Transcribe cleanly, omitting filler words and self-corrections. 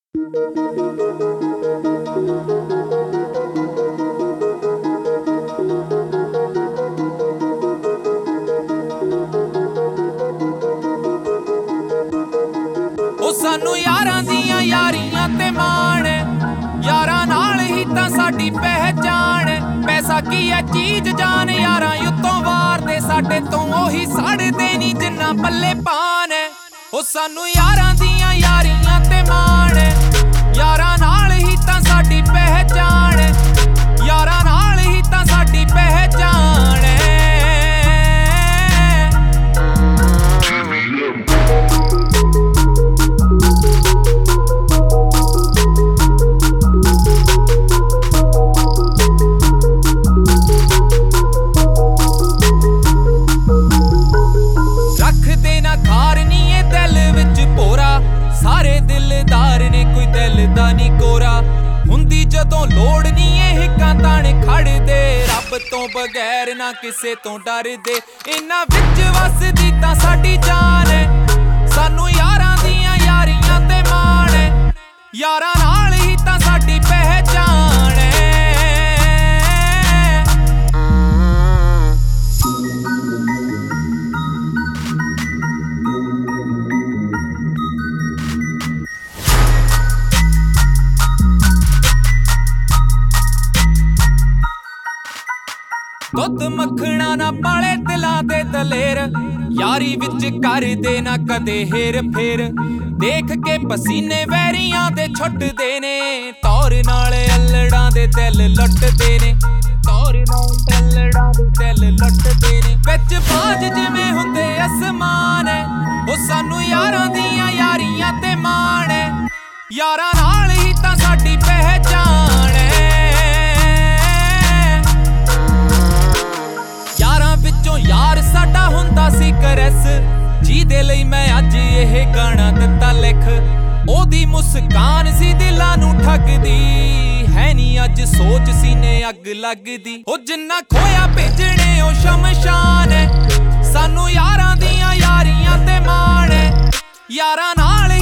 सानू यारां दियां यारियां ते मान, यारां नाल ही तां साडी पहचान। पैसा की है चीज जान, यारां उत्तों वार दे साडे तों ओही साड़दे नी जिन्ना पल्ले पान। ओ सानू यारां दियां यारियां ते मान, यारां नाल ही तां साडी पहचान। यारां नाल ही तां साडी पहचान। सारे दिलदार ने कोई दिल दा नी कोरा, हुंदी जदों लोड़ नी ए हिक्कां ताने खड़दे। रब तो बगैर ना किसे तो डरदे, इन्हां विच वसदी तां साडी जान। सानू यारां दियां यारियां ते मान, यारां नाल ही तां साडी पहचान। दुध मखना ना पाले दिलां दे दलेर, यारी विच करदे ना कदे हेर फेर। देख के पसीने वैरियां दे छुटदे ने, तौर नाल अल्लड़ां दे दिल लुटदे ने। तौर नाल अल्लड़ां दे दिल लुटदे ने, विच बाज जिवें हुंदे असमान। ओ सानू यारां दियां यारियां ते मान, यारां नाल ही तां साडी पहचान। यार साडा हुंदा सी करस, जिहदे लई मैं अज एह गाना दित्ता लिख। ओदी मुस्कान सी दिलां नू ठगदी, है नी अज सोच सीने अग लगदी। ओ जिन्ना खोया भेजणे ओ शमशान। सानू यारां दियां यारियां ते मान, यारां नाल